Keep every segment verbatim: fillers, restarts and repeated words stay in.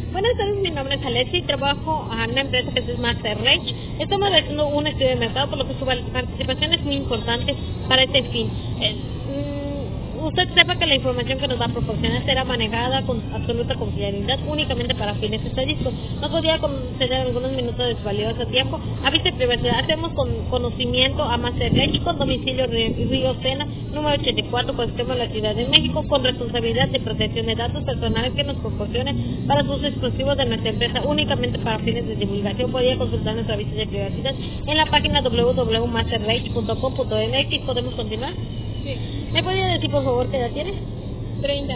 Buenas tardes, mi nombre es Alexi, trabajo en una empresa que es MasterRage. Estamos realizando un estudio de mercado, por lo que su participación es muy importante para este fin. Eh, Usted sepa que la información que nos va a proporcionar será manejada con absoluta confidencialidad únicamente para fines estadísticos. ¿No podría conceder algunos minutos de su valioso tiempo? Aviso de privacidad. Hacemos con conocimiento a MasterRage con domicilio Río Sena, número ochenta y cuatro, por sistema de la Ciudad de México, con responsabilidad de protección de datos personales que nos proporcionen para su uso exclusivo de nuestra empresa únicamente para fines de divulgación. Podría consultar nuestro aviso de privacidad en la página doble u doble u doble u punto masterrage punto com punto m x. ¿Podemos continuar? Sí. ¿Me podría decir, por favor, qué edad tiene? treinta.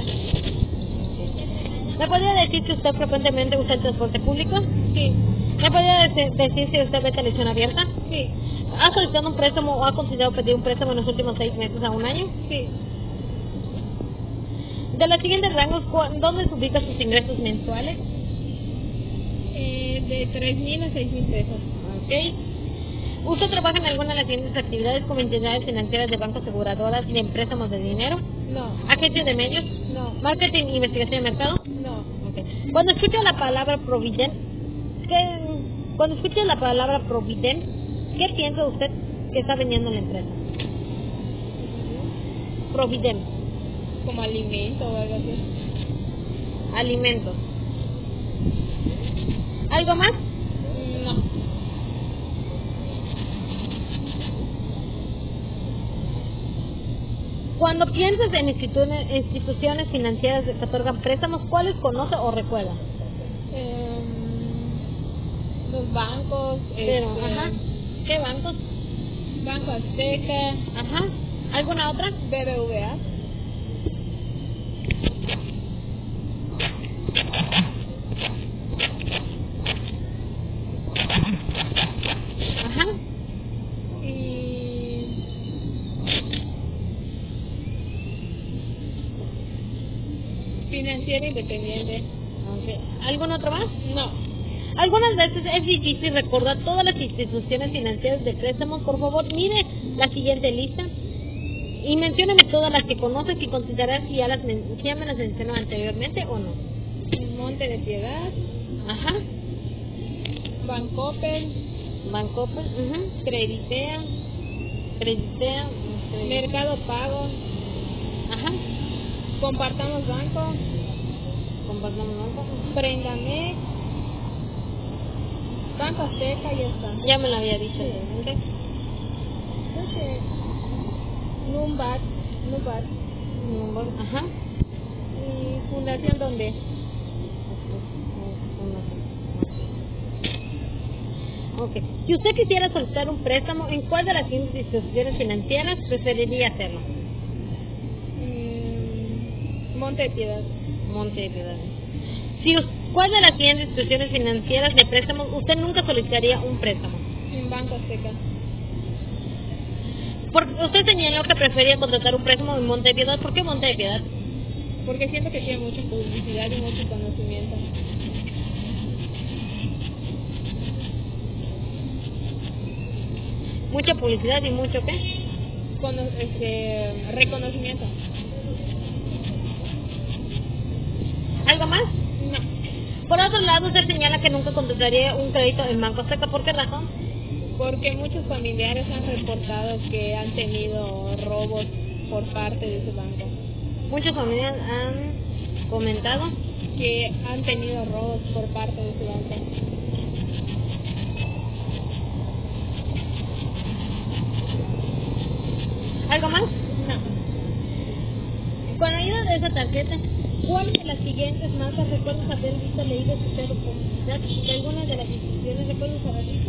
¿Me podría decir si usted frecuentemente usa el transporte público? Sí. ¿Me podría decir si usted ve televisión abierta? Sí. ¿Ha solicitado un préstamo o ha considerado pedir un préstamo en los últimos seis meses a un año? Sí. De los siguientes rangos, ¿dónde se ubican sus ingresos mensuales? Eh, de tres mil a seis mil pesos. Ok. ¿Usted trabaja en alguna de las siguientes actividades como entidades financieras de bancos, aseguradoras y préstamos de dinero? No. ¿Agencia de medios? No. ¿Marketing e investigación de mercado? No. Okay. Cuando escucha la palabra Providen, ¿qué, cuando escucha la palabra Providen, ¿qué piensa usted que está vendiendo la empresa? Providen. Como alimento o algo así. Alimentos. ¿Algo más? No. Cuando piensas en instituciones, instituciones financieras que otorgan préstamos, ¿cuáles conoce o recuerda? Eh, los bancos. Pero, este, ajá. ¿Qué bancos? Banco Azteca. Ajá. ¿Alguna otra? B B V A. Ajá. Financiera independiente. Okay. ¿Algún otro más? No. Algunas veces es difícil recordar todas las instituciones financieras de préstamos. Por favor, mire la siguiente lista y mencióneme todas las que conoce y considerar si ya, las, si ya me las mencionó anteriormente o no. Monte de Piedad. Ajá. Bancoppel. Bancoppel. Uh-huh. Creditea. Creditea. Okay. Mercado Pago. Ajá. Compartamos Banco. Compartamos Banco. Prendamex. Banco Azteca, ya está. Ya me lo había dicho. Sí. Okay. Creo que Numbat. Numbat. Numbat. Ajá. Y Fundación Donde. Okay. Si usted quisiera solicitar un préstamo, ¿en cuál de las instituciones financieras preferiría hacerlo? Mm, Monte de Piedad. Monte de Piedad. Si, ¿Cuál de las siguientes instituciones financieras de préstamos usted nunca solicitaría un préstamo? En Banco Azteca. Porque usted señaló que prefería contratar un préstamo en Monte de Piedad. ¿Por qué Monte de Piedad? Porque siento que tiene mucha publicidad y mucho conocimiento. Mucha publicidad y mucho ¿qué? Con, este, reconocimiento. ¿Algo más? No. Por otro lado, usted señala que nunca contrataría un crédito en Banco Azteca. ¿Por qué razón? Porque muchos familiares han reportado que han tenido robos por parte de ese banco. Muchas familias han comentado que han tenido robos por parte de ese banco. ¿Algo más? No. Con la ayuda de esa tarjeta, ¿cuál de las siguientes marcas recuerdas haber visto, leído, escuchado publicidad de alguna de las instituciones? ¿Recuerdas haber visto?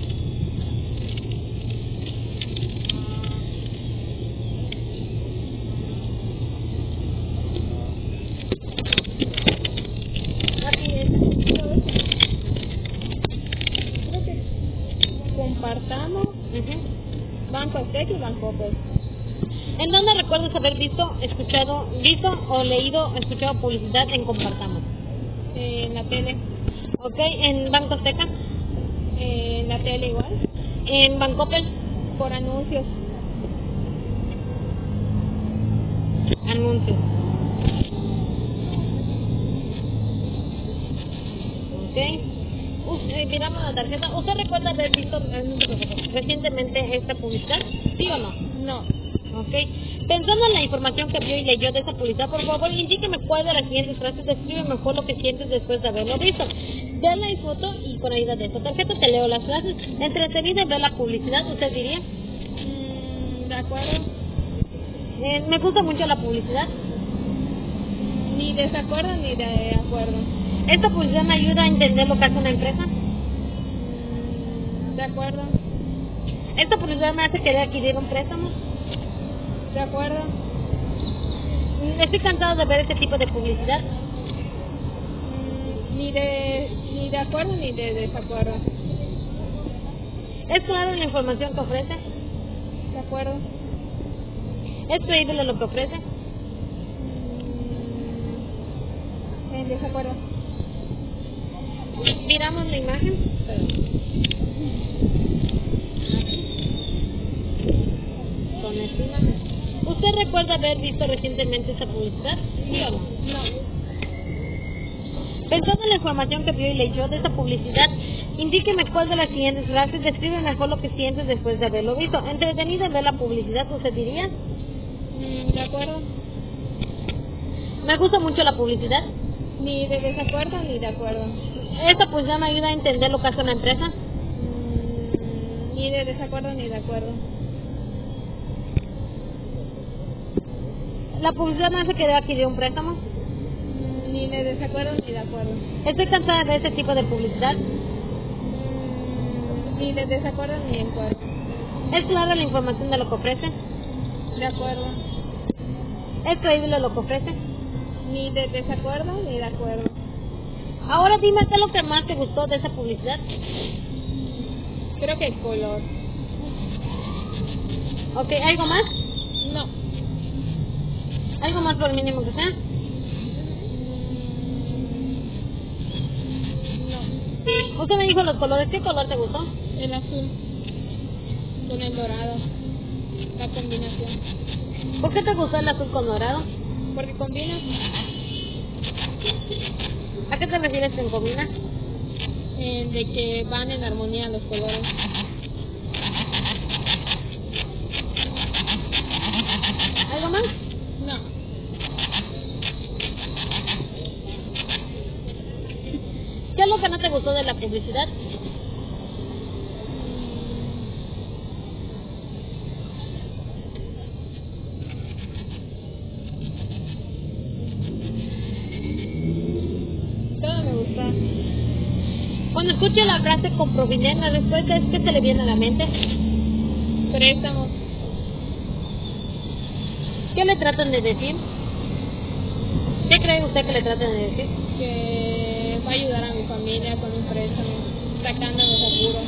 Aquí es. Creo que Compartamos, Uh-huh. Banco Azteca y Bancoppel. ¿En dónde recuerdas haber visto, escuchado, visto o leído, escuchado publicidad en Compartamos? Eh, en la tele. Ok, ¿en Banco Azteca? Eh, en la tele igual. ¿En Bancoppel? Por anuncios. Anuncios. Ok. Usted, miramos la tarjeta. ¿Usted recuerda haber visto recientemente esta publicidad? ¿Sí o no? No. Ok. Pensando en la información que vio y leyó de esa publicidad, por favor, indíqueme cuál de las siguientes frases describe mejor lo que sientes después de haberlo visto. Ve la foto y con ayuda de esta tarjeta te leo las frases. Entretenida en ver la publicidad, ¿usted diría? Mm, de acuerdo. Eh, me gusta mucho la publicidad. Ni desacuerdo ni de acuerdo. ¿Esta publicidad me ayuda a entender lo que hace una empresa? De acuerdo. ¿Esta publicidad me hace querer adquirir un préstamo? De acuerdo. Estoy cansado de ver este tipo de publicidad. Mm, Ni de ni de acuerdo ni de desacuerdo. ¿Es claro la información que ofrece? De acuerdo. ¿Es creíble lo que ofrece? Mm, En desacuerdo. Miramos la imagen. Con esta imagen. ¿Usted recuerda haber visto recientemente esa publicidad? ¿Sí o no? No. Pensando en la información que vio y leyó de esa publicidad, indíqueme cuál de las siguientes frases describe mejor lo que sientes después de haberlo visto. Entretenido en ver la publicidad, ¿usted diría? Mm, De acuerdo. Me gusta mucho la publicidad. Ni de desacuerdo ni de acuerdo. Esta publicidad me ayuda a entender lo que hace una empresa. Mm, Ni de desacuerdo ni de acuerdo. La publicidad me hace querer adquirir un préstamo. Mm, Ni de desacuerdo ni de acuerdo. Estoy cansada de ver este tipo de publicidad. Mm, Ni de desacuerdo ni de acuerdo. ¿Es clara la información de lo que ofrece? De acuerdo. ¿Es creíble lo que ofrece? Ni de desacuerdo ni de acuerdo. Ahora dime qué es lo que más te gustó de esa publicidad. Creo que el color. Ok, ¿algo más? No. ¿Algo más por mínimo que sea? No. Usted me dijo los colores. ¿Qué color te gustó? El azul. Con el dorado. La combinación. ¿Por qué te gustó el azul con dorado? Porque combina. ¿A qué te refieres con combina? Eh, de que van en armonía los colores. ¿Algo más? No. ¿Qué es lo que no te gustó de la publicidad? Todo me gusta. Cuando escuche la frase comprominé, la respuesta es que se le viene a la mente. Préstamos. ¿Qué le tratan de decir? ¿Qué cree usted que le tratan de decir? Que va a ayudar a mi familia con un préstamo. Sacando los apuros.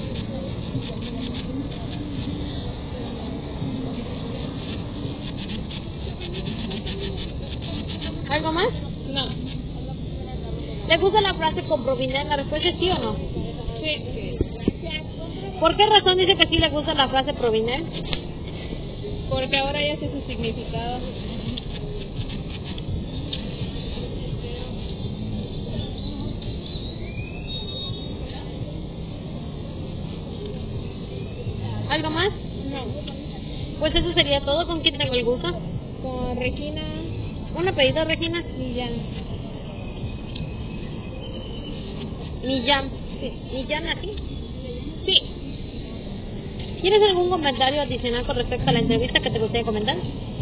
¿Algo más? No. ¿Le gusta la frase comprominé? La respuesta es sí o no. Sí. ¿Por qué razón dice que sí le gusta la frase provinar? Porque ahora ya sé su significado. ¿Algo más? No. Pues eso sería todo. ¿Con quién tengo el gusto? Con Regina ¿Un apellido, Regina? Millán. Millán. Sí. ¿Millán así? Sí. ¿Tienes algún comentario adicional con respecto a la entrevista que te gustaría comentar?